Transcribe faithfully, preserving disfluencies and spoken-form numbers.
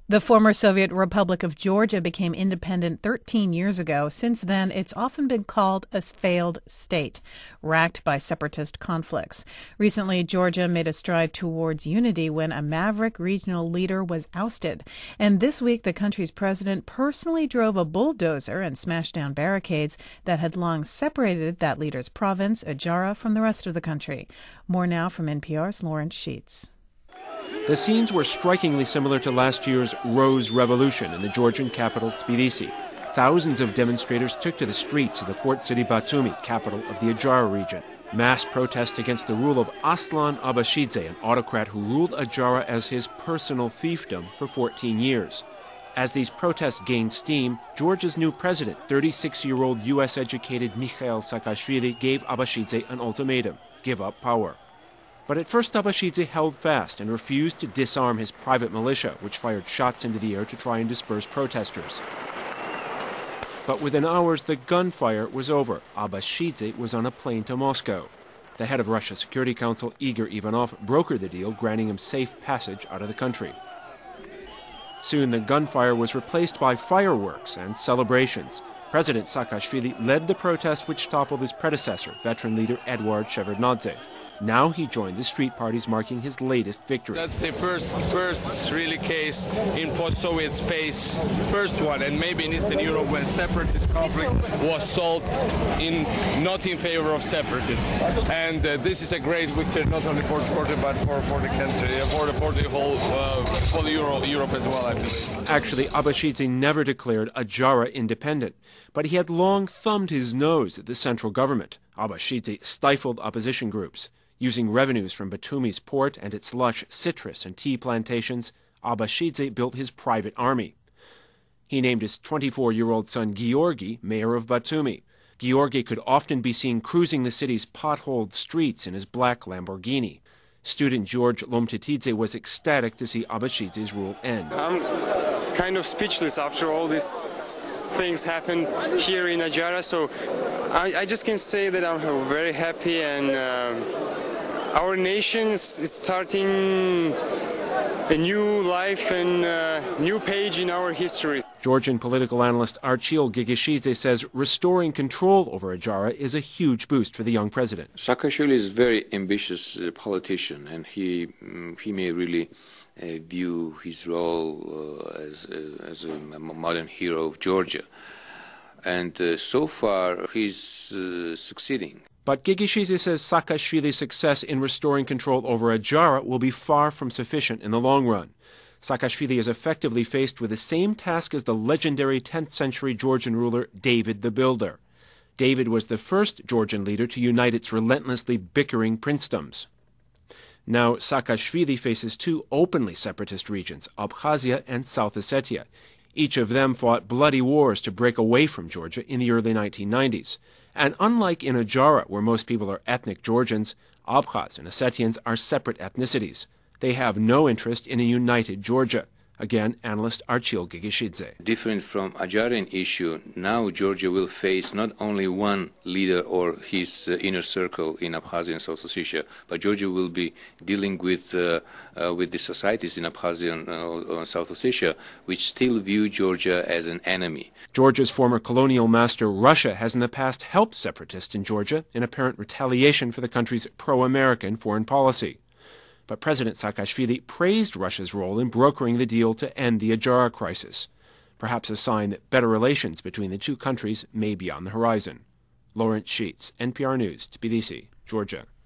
The former Soviet Republic of Georgia became independent thirteen years ago. Since then, it's often been called a failed state, racked by separatist conflicts. Recently, Georgia made a stride towards unity when a maverick regional leader was ousted. And this week, the country's president personally drove a bulldozer and smashed down barricades that had long separated that leader's province, Adjara, from the rest of the country. More now from N P R's Lawrence Sheets. The scenes were strikingly similar to last year's Rose Revolution in the Georgian capital, Tbilisi. Thousands of demonstrators took to the streets of the port city Batumi, capital of the Adjara region. Mass protest against the rule of Aslan Abashidze, an autocrat who ruled Adjara as his personal fiefdom for fourteen years. As these protests gained steam, Georgia's new president, thirty-six-year-old U S-educated Mikhail Saakashvili, gave Abashidze an ultimatum: give up power. But at first Abashidze held fast and refused to disarm his private militia, which fired shots into the air to try and disperse protesters. But within hours, the gunfire was over. Abashidze was on a plane to Moscow. The head of Russia's Security Council, Igor Ivanov, brokered the deal, granting him safe passage out of the country. Soon the gunfire was replaced by fireworks and celebrations. President Saakashvili led the protest which toppled his predecessor, veteran leader Eduard Shevardnadze. Now he joined the street parties, marking his latest victory. That's the first, first really case in post-Soviet space, first one, and maybe in Eastern Europe when separatist conflict was solved in not in favor of separatists. And uh, this is a great victory not only for Georgia but for, for the country, for the, for the whole, uh, for the Euro, Europe as well, I believe. Actually, Abashidze never declared Adjara independent, but he had long thumbed his nose at the central government. Abashidze stifled opposition groups. Using revenues from Batumi's port and its lush citrus and tea plantations, Abashidze built his private army. He named his twenty-four-year-old son Georgi mayor of Batumi. Georgi could often be seen cruising the city's potholed streets in his black Lamborghini. Student George Lomtitidze was ecstatic to see Abashidze's rule end. I'm kind of speechless after all these things happened here in Adjara, so I, I just can say that I'm very happy, and uh, our nation is starting a new life and a new page in our history. Georgian political analyst Archil Gigishidze says restoring control over Adjara is a huge boost for the young president. Saakashvili is a very ambitious uh, politician, and he um, he may really uh, view his role uh, as, uh, as a modern hero of Georgia. And uh, so far, he's uh, succeeding. But Gigishidze says Saakashvili's success in restoring control over Adjara will be far from sufficient in the long run. Saakashvili is effectively faced with the same task as the legendary tenth century Georgian ruler David the Builder. David was the first Georgian leader to unite its relentlessly bickering princedoms. Now Saakashvili faces two openly separatist regions, Abkhazia and South Ossetia. Each of them fought bloody wars to break away from Georgia in the early nineteen nineties. And unlike in Adjara, where most people are ethnic Georgians, Abkhaz and Ossetians are separate ethnicities. They have no interest in a united Georgia. Again, analyst Archil Gigishidze. Different from Adjaran issue, now Georgia will face not only one leader or his uh, inner circle in Abkhazia and South Ossetia, but Georgia will be dealing with uh, uh, with the societies in Abkhazia and uh, South Ossetia, which still view Georgia as an enemy. Georgia's former colonial master, Russia, has in the past helped separatists in Georgia in apparent retaliation for the country's pro-American foreign policy. But President Saakashvili praised Russia's role in brokering the deal to end the Adjara crisis, perhaps a sign that better relations between the two countries may be on the horizon. Lawrence Sheets, N P R News, Tbilisi, Georgia.